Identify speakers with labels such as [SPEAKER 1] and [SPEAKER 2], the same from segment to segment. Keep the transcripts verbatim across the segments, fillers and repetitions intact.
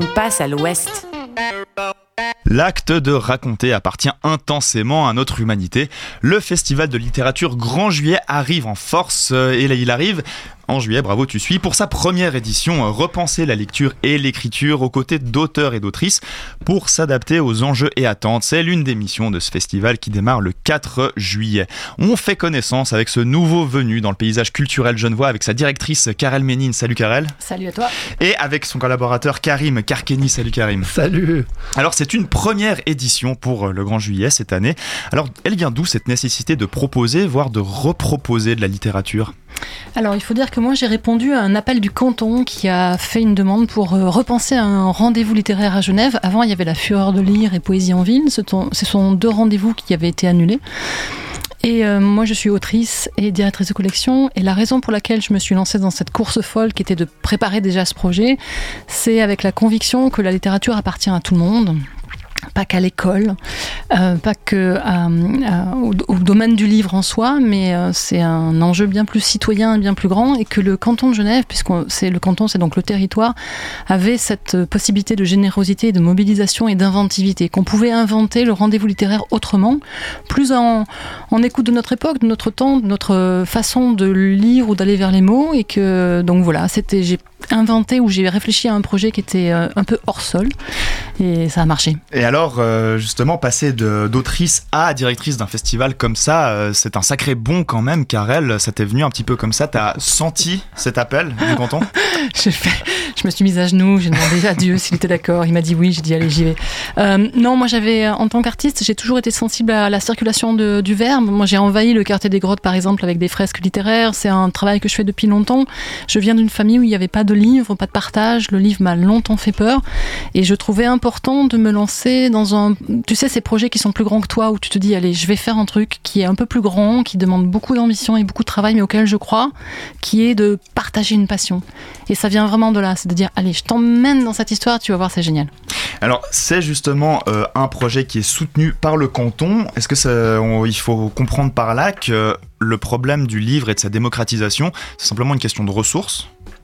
[SPEAKER 1] passe à l'ouest.
[SPEAKER 2] L'acte de raconter appartient intensément à notre humanité. Le festival de littérature Grand Juillet arrive en force et là, il arrive en juillet, bravo tu suis, pour sa première édition, repenser la lecture et l'écriture aux côtés d'auteurs et d'autrices pour s'adapter aux enjeux et attentes. C'est l'une des missions de ce festival qui démarre le quatre juillet. On fait connaissance avec ce nouveau venu dans le paysage culturel genevois avec sa directrice Karel Ménine. Salut Karel.
[SPEAKER 3] Salut à toi.
[SPEAKER 2] Et avec son collaborateur Karim Karkeni. Salut Karim.
[SPEAKER 4] Salut.
[SPEAKER 2] Alors c'est une première édition pour le Grand Juillet cette année. Alors elle vient d'où cette nécessité de proposer, voire de reproposer de la littérature ?
[SPEAKER 3] Alors il faut dire que moi j'ai répondu à un appel du canton qui a fait une demande pour euh, repenser un rendez-vous littéraire à Genève. Avant il y avait la Fureur de lire et Poésie en ville, ce, ton, ce sont deux rendez-vous qui avaient été annulés. Et euh, moi je suis autrice et directrice de collection et la raison pour laquelle je me suis lancée dans cette course folle qui était de préparer déjà ce projet, c'est avec la conviction que la littérature appartient à tout le monde. Pas qu'à l'école, euh, pas que à, à, au, au domaine du livre en soi, mais euh, c'est un enjeu bien plus citoyen et bien plus grand, et que le canton de Genève, puisque c'est le canton, c'est donc le territoire, avait cette possibilité de générosité, de mobilisation et d'inventivité, qu'on pouvait inventer le rendez-vous littéraire autrement, plus en, en écoute de notre époque, de notre temps, de notre façon de lire ou d'aller vers les mots, et que donc voilà, c'était j'ai inventé ou j'ai réfléchi à un projet qui était euh, un peu hors sol, et ça a marché.
[SPEAKER 2] Et alors, euh, justement, passer de, d'autrice à directrice d'un festival comme ça, euh, c'est un sacré bond quand même, Karel. Ça t'est venu un petit peu comme ça, t'as senti cet appel du canton ?
[SPEAKER 3] J'ai fait, je me suis mise à genoux, j'ai demandé à Dieu s'il était d'accord, il m'a dit oui, j'ai dit allez j'y vais. Euh, non, moi j'avais, en tant qu'artiste, j'ai toujours été sensible à la circulation de, du verbe. Moi j'ai envahi le quartier des Grottes par exemple avec des fresques littéraires, c'est un travail que je fais depuis longtemps. Je viens d'une famille où il n'y avait pas de livre, pas de partage, le livre m'a longtemps fait peur et je trouvais important de me lancer dans un, tu sais, ces projets qui sont plus grands que toi, où tu te dis allez je vais faire un truc qui est un peu plus grand, qui demande beaucoup d'ambition et beaucoup de travail mais auquel je crois, qui est de partager une passion. Et ça vient vraiment de là, c'est de dire allez je t'emmène dans cette histoire, tu vas voir c'est génial.
[SPEAKER 2] Alors c'est justement euh, un projet qui est soutenu par le canton. Est-ce que ça, on, il faut comprendre par là que le problème du livre et de sa démocratisation, c'est simplement une question de ressources ?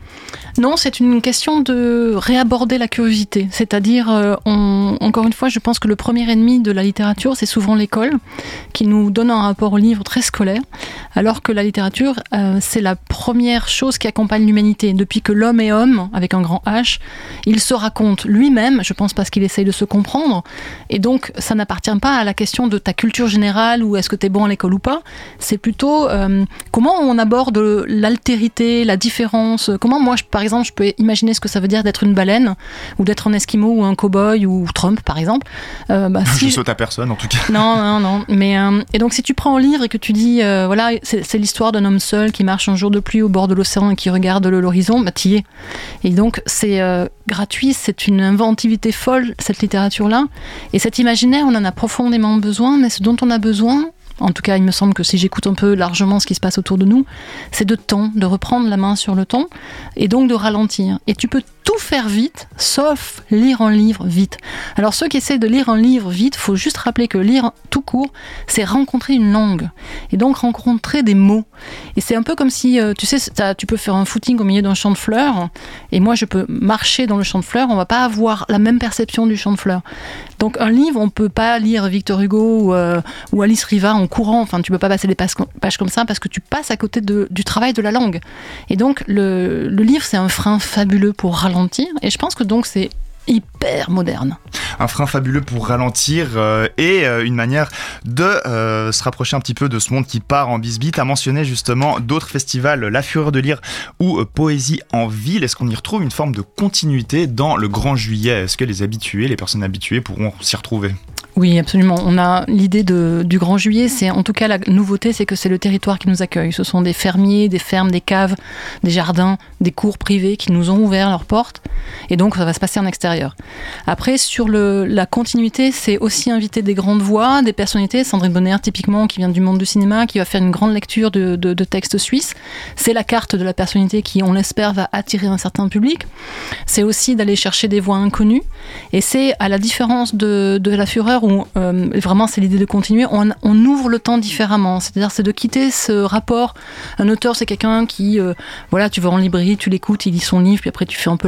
[SPEAKER 3] Non, c'est une question de réaborder la curiosité. C'est-à-dire, euh, on, encore une fois, je pense que le premier ennemi de la littérature, c'est souvent l'école, qui nous donne un rapport au livre très scolaire, alors que la littérature, euh, c'est la première chose qui accompagne l'humanité. Depuis que l'homme est homme, avec un grand H, il se raconte lui-même, je pense parce qu'il essaye de se comprendre, et donc ça n'appartient pas à la question de ta culture générale, ou est-ce que t'es bon à l'école ou pas, c'est plutôt euh, comment on aborde l'altérité, la différence, comment moi, je, par exemple, je peux imaginer ce que ça veut dire d'être une baleine ou d'être un esquimau ou un cow-boy ou Trump, par exemple. Euh, bah, si
[SPEAKER 2] je saute à personne, en tout cas.
[SPEAKER 3] Non, non, non. Mais, euh, et donc, si tu prends un livre et que tu dis, euh, voilà, c'est, c'est l'histoire d'un homme seul qui marche un jour de pluie au bord de l'océan et qui regarde le, l'horizon, bah, t'y es. Et donc, c'est euh, gratuit, c'est une inventivité folle, cette littérature-là. Et cet imaginaire, on en a profondément besoin, mais ce dont on a besoin, en tout cas, il me semble que si j'écoute un peu largement ce qui se passe autour de nous, c'est de temps, de reprendre la main sur le temps et donc de ralentir. Et tu peux tout faire vite, sauf lire un livre vite. Alors ceux qui essaient de lire un livre vite, il faut juste rappeler que lire tout court, c'est rencontrer une langue et donc rencontrer des mots. Et c'est un peu comme si, tu sais, tu peux faire un footing au milieu d'un champ de fleurs et moi je peux marcher dans le champ de fleurs, on va pas avoir la même perception du champ de fleurs. Donc un livre, on peut pas lire Victor Hugo ou, euh, ou Alice Riva en courant, enfin tu peux pas passer des pages comme ça parce que tu passes à côté de, du travail de la langue. Et donc le, le livre c'est un frein fabuleux pour ralentir et je pense que donc c'est hyper moderne.
[SPEAKER 2] Un frein fabuleux pour ralentir euh, et euh, une manière de euh, se rapprocher un petit peu de ce monde qui part en bisbille. Tu as mentionné justement d'autres festivals, La Fureur de lire ou euh, Poésie en ville. Est-ce qu'on y retrouve une forme de continuité dans le Grand Juillet ? Est-ce que les habitués, les personnes habituées pourront s'y retrouver ?
[SPEAKER 3] Oui, absolument. On a l'idée de, du Grand Juillet, c'est en tout cas la nouveauté, c'est que c'est le territoire qui nous accueille. Ce sont des fermiers, des fermes, des caves, des jardins, des cours privés qui nous ont ouvert leurs portes. Et donc, ça va se passer en extérieur. Après, sur le, la continuité, c'est aussi inviter des grandes voix, des personnalités. Sandrine Bonner, typiquement, qui vient du monde du cinéma, qui va faire une grande lecture de, de, de textes suisses. C'est la carte de la personnalité qui, on l'espère, va attirer un certain public. C'est aussi d'aller chercher des voix inconnues. Et c'est, à la différence de, de La Fureur, où euh, vraiment c'est l'idée de continuer, on, on ouvre le temps différemment, c'est-à-dire c'est de quitter ce rapport. Un auteur c'est quelqu'un qui, euh, voilà, tu vas en librairie, tu l'écoutes, il lit son livre, puis après tu fais un peu la queue, il te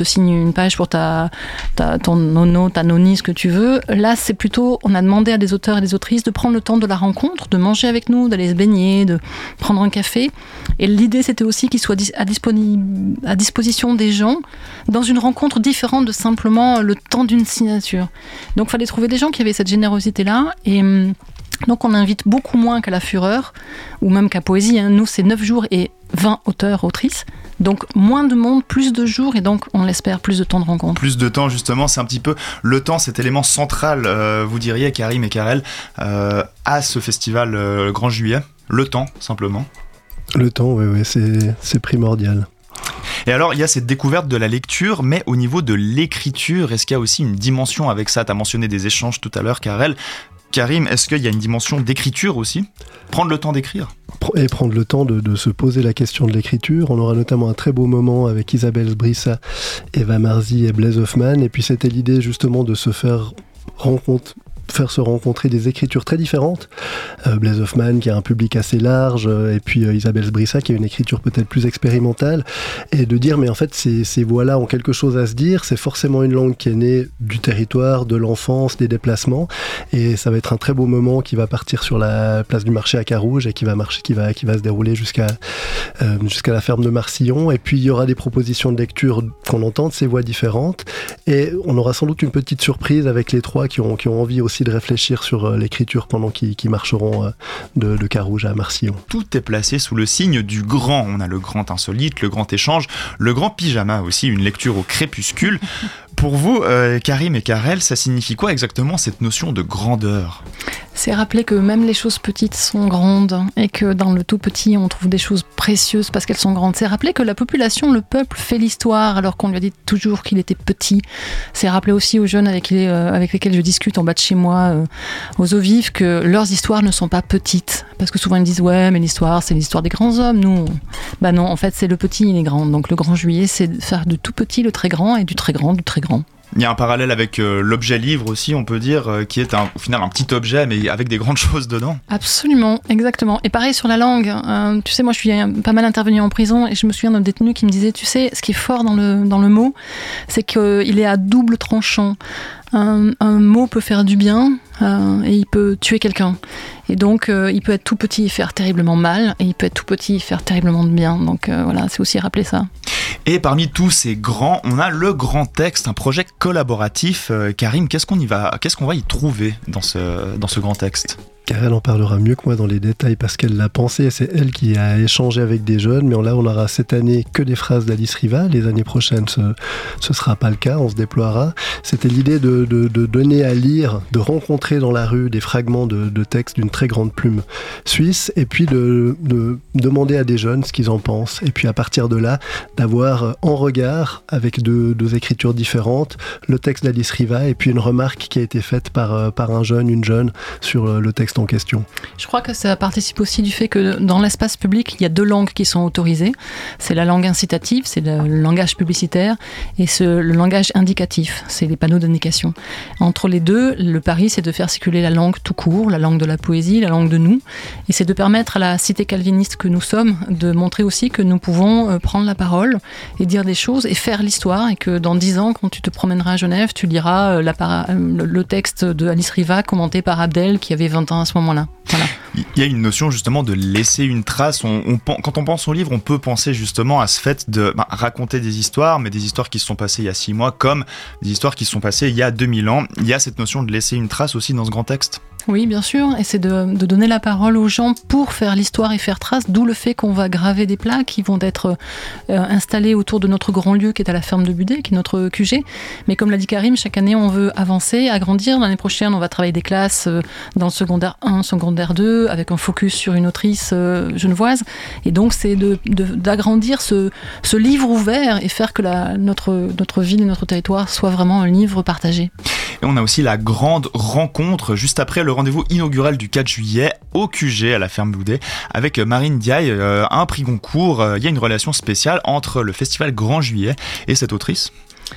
[SPEAKER 3] te signe une page pour ta, ta, ton nono, ta noni, ce que tu veux. Là, c'est plutôt, on a demandé à des auteurs et des autrices de prendre le temps de la rencontre, de manger avec nous, d'aller se baigner, de prendre un café. Et l'idée, c'était aussi qu'il soit à, disponi- à disposition des gens dans une rencontre différente de simplement le temps d'une signature. Donc, il fallait trouver des gens qui avaient cette générosité-là. Et donc, on invite beaucoup moins qu'à la Fureur, ou même qu'à Poésie. Hein. Nous, c'est neuf jours et vingt auteurs, autrices. Donc, moins de monde, plus de jours, et donc, on l'espère, plus de temps de rencontre.
[SPEAKER 2] Plus de temps, justement, c'est un petit peu le temps, cet élément central, euh, vous diriez, Karim et Karel, euh, à ce festival euh, Grand Juillet. Le temps, simplement.
[SPEAKER 1] Le temps, oui, oui, c'est, c'est primordial.
[SPEAKER 2] Et alors, il y a cette découverte de la lecture, mais au niveau de l'écriture, est-ce qu'il y a aussi une dimension avec ça ? Tu as mentionné des échanges tout à l'heure, Karel. Karim, est-ce qu'il y a une dimension d'écriture aussi ? Prendre le temps d'écrire ?
[SPEAKER 1] Et prendre le temps de, de se poser la question de l'écriture. On aura notamment un très beau moment avec Isabelle Sbrissa, Eva Marzi et Blaise Hoffman. Et puis c'était l'idée justement de se faire rencontrer, faire se rencontrer des écritures très différentes. Euh, Blaise Hoffman qui a un public assez large, euh, et puis euh, Isabelle Sbrissa qui a une écriture peut-être plus expérimentale, et de dire mais en fait ces, ces voix-là ont quelque chose à se dire, c'est forcément une langue qui est née du territoire, de l'enfance, des déplacements, et ça va être un très beau moment qui va partir sur la place du marché à Carouge et qui va marcher, qui va, qui va se dérouler jusqu'à, euh, jusqu'à la ferme de Marcillon, et puis il y aura des propositions de lecture qu'on entende ces voix différentes, et on aura sans doute une petite surprise avec les trois qui ont, qui ont envie aussi de réfléchir sur euh, l'écriture pendant qu'ils, qu'ils marcheront euh, de, de Carouge à Marcillon.
[SPEAKER 2] Tout est placé sous le signe du grand. On a le grand insolite, le grand échange, le grand pyjama aussi, une lecture au crépuscule. Pour vous, euh, Karim et Karel, ça signifie quoi exactement cette notion de grandeur ?
[SPEAKER 3] C'est rappeler que même les choses petites sont grandes et que dans le tout petit, on trouve des choses précieuses parce qu'elles sont grandes. C'est rappeler que la population, le peuple, fait l'histoire alors qu'on lui a dit toujours qu'il était petit. C'est rappeler aussi aux jeunes avec, les, euh, avec lesquels je discute en bas de chez moi, euh, aux eaux vives, que leurs histoires ne sont pas petites. Parce que souvent ils me disent « Ouais, mais l'histoire, c'est l'histoire des grands hommes. » Nous, bah non, en fait, c'est le petit et les grands. Donc le Grand Juillet, c'est de faire du tout petit le très grand et du très grand du très grand.
[SPEAKER 2] Il y a un parallèle avec euh, l'objet livre aussi, on peut dire, euh, qui est un, au final un petit objet, mais avec des grandes choses dedans.
[SPEAKER 3] Absolument, exactement. Et pareil sur la langue. Euh, tu sais, moi, je suis pas mal intervenue en prison et je me souviens d'un détenu qui me disait, tu sais, ce qui est fort dans le, dans le mot, c'est qu'il est à double tranchant. Un, un mot peut faire du bien euh, et il peut tuer quelqu'un. Et donc, euh, il peut être tout petit et faire terriblement mal, et il peut être tout petit et faire terriblement de bien. Donc euh, voilà, c'est aussi rappeler ça.
[SPEAKER 2] Et parmi tous ces grands, on a le grand texte, un projet collaboratif. Euh, Karim, qu'est-ce qu'on y va, qu'est-ce qu'on va y trouver dans ce, dans ce grand texte ?
[SPEAKER 1] Karel en parlera mieux que moi dans les détails parce qu'elle l'a pensé, c'est elle qui a échangé avec des jeunes, mais là on aura cette année que des phrases d'Alice Riva, les années prochaines ce ne sera pas le cas, on se déploiera. C'était l'idée de, de, de donner à lire, de rencontrer dans la rue des fragments de, de textes d'une très grande plume suisse, et puis de, de demander à des jeunes ce qu'ils en pensent, et puis à partir de là, d'avoir en regard, avec deux, deux écritures différentes, le texte d'Alice Riva, et puis une remarque qui a été faite par, par un jeune, une jeune, sur le texte en question.
[SPEAKER 3] Je crois que ça participe aussi du fait que dans l'espace public, il y a deux langues qui sont autorisées. C'est la langue incitative, c'est le langage publicitaire, et ce, le langage indicatif, c'est les panneaux d'indication. Entre les deux, le pari, c'est de faire circuler la langue tout court, la langue de la poésie, la langue de nous, et c'est de permettre à la cité calviniste que nous sommes de montrer aussi que nous pouvons prendre la parole et dire des choses et faire l'histoire, et que dans dix ans, quand tu te promèneras à Genève, tu liras la para- le texte de Alice Riva commenté par Abdel qui avait vingt ans à ce moment-là. Voilà.
[SPEAKER 2] Il y a une notion justement de laisser une trace. On, on, quand on pense au livre, on peut penser justement à ce fait de bah, raconter des histoires, mais des histoires qui se sont passées il y a six mois, comme des histoires qui se sont passées il y a deux mille ans. Il y a cette notion de laisser une trace aussi dans ce grand texte.
[SPEAKER 3] Oui, bien sûr, et c'est de, de donner la parole aux gens pour faire l'histoire et faire trace, d'où le fait qu'on va graver des plaques qui vont être euh, installés autour de notre grand lieu qui est à la ferme de Budet, qui est notre Q G. Mais comme l'a dit Karim, chaque année on veut avancer, agrandir. L'année prochaine, on va travailler des classes euh, dans le secondaire un, secondaire deux, avec un focus sur une autrice euh, genevoise. Et donc c'est de, de, d'agrandir ce, ce livre ouvert et faire que la, notre, notre ville et notre territoire soient vraiment un livre partagé.
[SPEAKER 2] Et on a aussi la grande rencontre juste après le rendez-vous inaugural du quatre juillet au Q G à la ferme Boudet avec Marine Diaye, euh, un prix Goncourt. Il euh, y a une relation spéciale entre le festival Grand Juillet et cette autrice.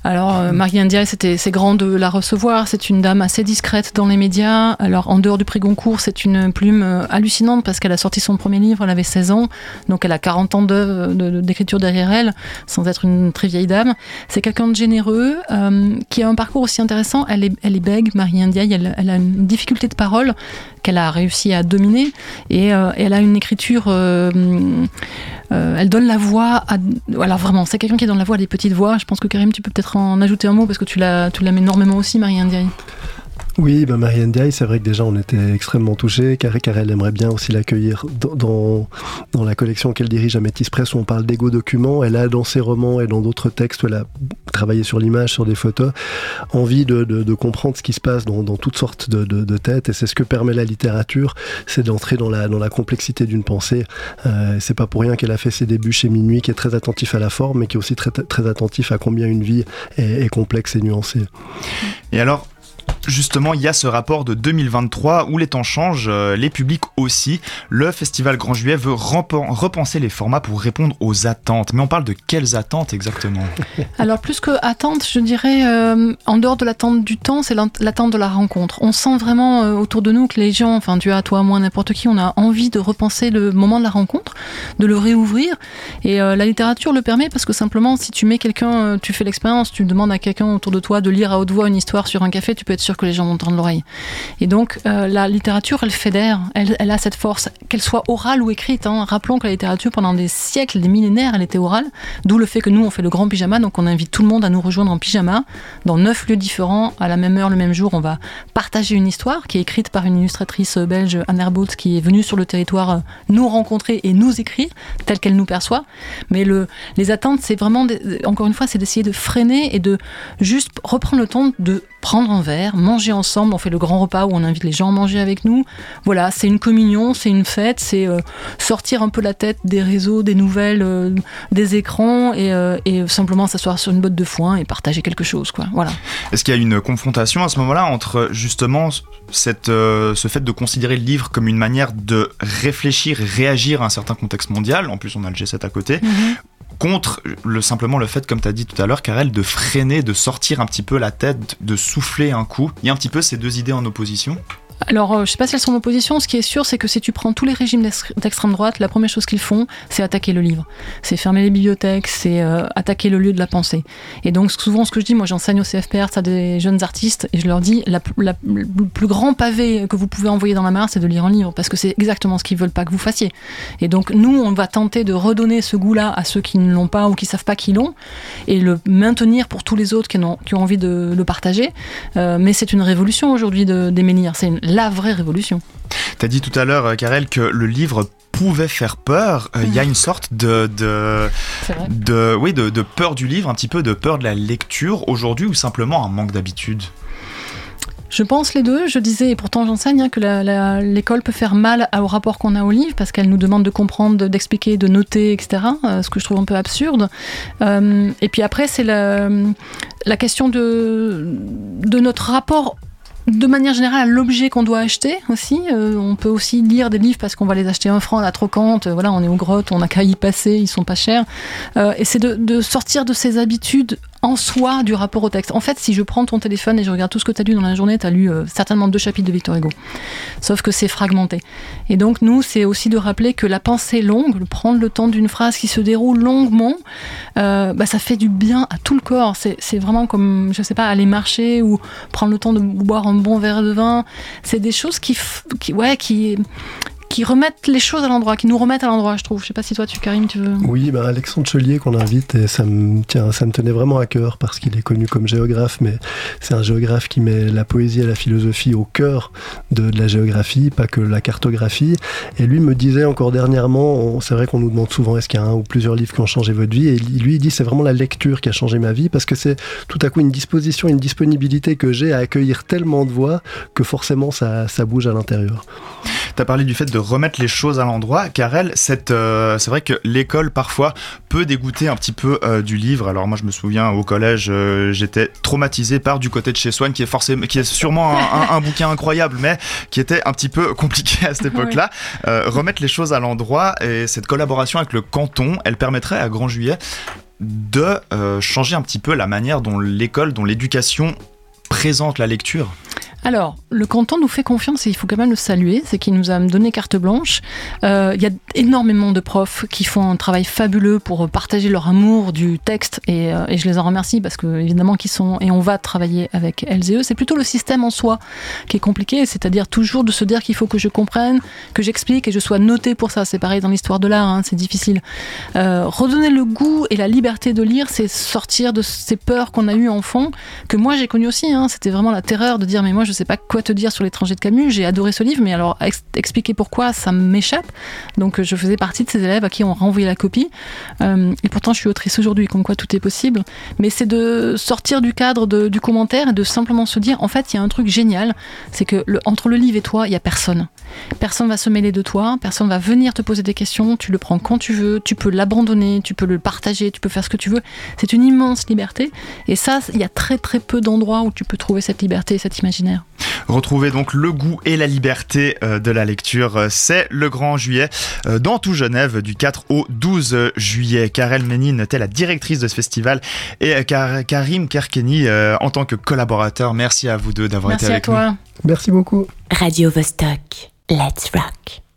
[SPEAKER 3] Alors, euh, Marianne Ndiaye, c'était, c'est grand de la recevoir. C'est une dame assez discrète dans les médias. Alors, en dehors du prix Goncourt, c'est une plume euh, hallucinante parce qu'elle a sorti son premier livre, elle avait seize ans. Donc, elle a quarante ans de, de, d'écriture derrière elle, sans être une très vieille dame. C'est quelqu'un de généreux, euh, qui a un parcours aussi intéressant. Elle est, elle est bègue, Marianne Ndiaye. Elle, elle a une difficulté de parole qu'elle a réussi à dominer. Et, euh, et elle a une écriture... Euh, euh, elle donne la voix à... Alors, vraiment, c'est quelqu'un qui donne la voix à des petites voix. Je pense que Karim, tu peux peut-être en ajouter un mot parce que tu, l'as, tu l'aimes énormément aussi, Marianne Ndiaye.
[SPEAKER 1] Oui, bah Marianne Ndiaye, c'est vrai que déjà on était extrêmement touchés, car, car elle aimerait bien aussi l'accueillir dans, dans, dans la collection qu'elle dirige à Métis Press où on parle d'Ego Documents. Elle a dans ses romans et dans d'autres textes où elle a travaillé sur l'image, sur des photos, envie de, de, de comprendre ce qui se passe dans, dans toutes sortes de, de, de têtes, et c'est ce que permet la littérature, c'est d'entrer dans la, dans la complexité d'une pensée. Euh, c'est pas pour rien qu'elle a fait ses débuts chez Minuit, qui est très attentif à la forme, mais qui est aussi très, très attentif à combien une vie est, est complexe et nuancée.
[SPEAKER 2] Et alors, justement, il y a ce rapport de deux mille vingt-trois où les temps changent, euh, les publics aussi. Le Festival Grand Juillet veut remp- repenser les formats pour répondre aux attentes. Mais on parle de quelles attentes exactement ?
[SPEAKER 3] Alors, plus que attente, je dirais, euh, en dehors de l'attente du temps, c'est l'attente de la rencontre. On sent vraiment euh, autour de nous que les gens, enfin, tu as, toi, moi, n'importe qui, on a envie de repenser le moment de la rencontre, de le réouvrir. Et euh, la littérature le permet parce que simplement, si tu mets quelqu'un, euh, tu fais l'expérience, tu demandes à quelqu'un autour de toi de lire à haute voix une histoire sur un café, tu peux être sûr que les gens vont tendre l'oreille. Et donc, euh, la littérature, elle fédère, elle, elle a cette force, qu'elle soit orale ou écrite. Hein. Rappelons que la littérature, pendant des siècles, des millénaires, elle était orale, d'où le fait que nous, on fait le grand pyjama, donc on invite tout le monde à nous rejoindre en pyjama, dans neuf lieux différents, à la même heure, le même jour, on va partager une histoire qui est écrite par une illustratrice belge, Anne Herbout, qui est venue sur le territoire nous rencontrer et nous écrire, telle qu'elle nous perçoit. Mais le, les attentes, c'est vraiment, encore une fois, c'est d'essayer de freiner et de juste reprendre le temps de prendre un verre, manger ensemble, on fait le grand repas où on invite les gens à manger avec nous. Voilà, c'est une communion, c'est une fête, c'est euh, sortir un peu la tête des réseaux, des nouvelles, euh, des écrans et, euh, et simplement s'asseoir sur une botte de foin et partager quelque chose, quoi. Voilà.
[SPEAKER 2] Est-ce qu'il y a une confrontation à ce moment-là entre justement cette, euh, ce fait de considérer le livre comme une manière de réfléchir et réagir à un certain contexte mondial, en plus on a le G sept à côté, mm-hmm. contre le, simplement le fait, comme tu as dit tout à l'heure, Karel, de freiner, de sortir un petit peu la tête, de souffler un coup. Il y a un petit peu ces deux idées en opposition ?
[SPEAKER 3] Alors, euh, je ne sais pas si elles sont en opposition. Ce qui est sûr, c'est que si tu prends tous les régimes d'extrême droite, la première chose qu'ils font, c'est attaquer le livre. C'est fermer les bibliothèques, c'est euh, attaquer le lieu de la pensée. Et donc, souvent, ce que je dis, moi, j'enseigne au C F P R, à des jeunes artistes, et je leur dis, la, la, le plus grand pavé que vous pouvez envoyer dans la mare, c'est de lire un livre, parce que c'est exactement ce qu'ils veulent pas que vous fassiez. Et donc, nous, on va tenter de redonner ce goût-là à ceux qui ne l'ont pas ou qui savent pas qu'ils l'ont, et le maintenir pour tous les autres qui ont, qui ont envie de le partager. Euh, mais c'est une révolution aujourd'hui de, d'aimer lire. C'est une la vraie révolution.
[SPEAKER 2] Tu as dit tout à l'heure, Karel, que le livre pouvait faire peur. Il euh, mmh. y a une sorte de, de, de, oui, de, de peur du livre, un petit peu de peur de la lecture aujourd'hui, ou simplement un manque d'habitude ?
[SPEAKER 3] Je pense les deux. Je disais, et pourtant j'enseigne, hein, que la, la, l'école peut faire mal au rapport qu'on a au livre, parce qu'elle nous demande de comprendre, d'expliquer, de noter, et cetera. Euh, ce que je trouve un peu absurde. Euh, et puis après, c'est la, la question de, de notre rapport de manière générale à l'objet qu'on doit acheter aussi. Euh, on peut aussi lire des livres parce qu'on va les acheter un franc à la trocante. Euh, voilà, on est aux grottes, on n'a qu'à y passer, ils sont pas chers. Euh, et c'est de, de sortir de ces habitudes en soi du rapport au texte. En fait, si je prends ton téléphone et je regarde tout ce que tu as lu dans la journée, tu as lu euh, certainement deux chapitres de Victor Hugo. Sauf que c'est fragmenté. Et donc, nous, c'est aussi de rappeler que la pensée longue, le prendre le temps d'une phrase qui se déroule longuement, euh, bah, ça fait du bien à tout le corps. C'est, c'est vraiment comme, je sais pas, aller marcher ou prendre le temps de boire un bon verre de vin. C'est des choses qui, qui ouais, qui... qui remettent les choses à l'endroit, qui nous remettent à l'endroit, je trouve. Je sais pas si toi, tu, Karim, tu veux...
[SPEAKER 1] Oui, bah Alexandre Chelier qu'on invite, et ça me, tiens, ça me tenait vraiment à cœur, parce qu'il est connu comme géographe, mais c'est un géographe qui met la poésie et la philosophie au cœur de, de la géographie, pas que la cartographie. Et lui me disait encore dernièrement, on, c'est vrai qu'on nous demande souvent est-ce qu'il y a un ou plusieurs livres qui ont changé votre vie, et lui il dit c'est vraiment la lecture qui a changé ma vie, parce que c'est tout à coup une disposition, une disponibilité que j'ai à accueillir tellement de voix que forcément ça, ça bouge à l'intérieur.
[SPEAKER 2] Tu as parlé du fait de remettre les choses à l'endroit. Karel, cette, euh, c'est vrai que l'école parfois peut dégoûter un petit peu euh, du livre. Alors moi je me souviens au collège, euh, j'étais traumatisé par Du côté de chez Swann, qui est forcément, qui est sûrement un, un, un bouquin incroyable, mais qui était un petit peu compliqué à cette époque-là. Euh, remettre les choses à l'endroit, et cette collaboration avec le canton, elle permettrait à Grand Juillet de euh, changer un petit peu la manière dont l'école, dont l'éducation présente la lecture ?
[SPEAKER 3] Alors, le canton nous fait confiance et il faut quand même le saluer, c'est qu'il nous a donné carte blanche. Euh, il y a énormément de profs qui font un travail fabuleux pour partager leur amour du texte et, euh, et je les en remercie parce que évidemment qu'ils sont et on va travailler avec elles et eux. C'est plutôt le système en soi qui est compliqué, c'est-à-dire toujours de se dire qu'il faut que je comprenne, que j'explique et je sois notée pour ça. C'est pareil dans l'histoire de l'art, hein, c'est difficile. Euh, redonner le goût et la liberté de lire, c'est sortir de ces peurs qu'on a eues enfant, que moi j'ai connues aussi. Hein. C'était vraiment la terreur de dire mais moi je Je sais pas quoi te dire sur l'étranger de Camus, j'ai adoré ce livre, mais alors ex- expliquer pourquoi ça m'échappe. Donc je faisais partie de ces élèves à qui on renvoyait la copie. Euh, et pourtant je suis autrice aujourd'hui, comme quoi tout est possible. Mais c'est de sortir du cadre de, du commentaire et de simplement se dire, en fait, il y a un truc génial, c'est que le, entre le livre et toi, il y a personne. Personne va se mêler de toi, personne va venir te poser des questions, tu le prends quand tu veux, tu peux l'abandonner, tu peux le partager, tu peux faire ce que tu veux. C'est une immense liberté. Et ça, il y a très très peu d'endroits où tu peux trouver cette liberté et cet imaginaire.
[SPEAKER 2] Retrouvez donc le goût et la liberté de la lecture, c'est le Grand Juillet dans tout Genève du quatre au douze juillet. Karel Ménine était la directrice de ce festival et Kar- Karim Kerkeni en tant que collaborateur. Merci à vous deux d'avoir
[SPEAKER 3] Merci
[SPEAKER 2] été avec
[SPEAKER 3] à toi.
[SPEAKER 2] nous.
[SPEAKER 1] Merci beaucoup.
[SPEAKER 4] Radio Vostok, let's rock.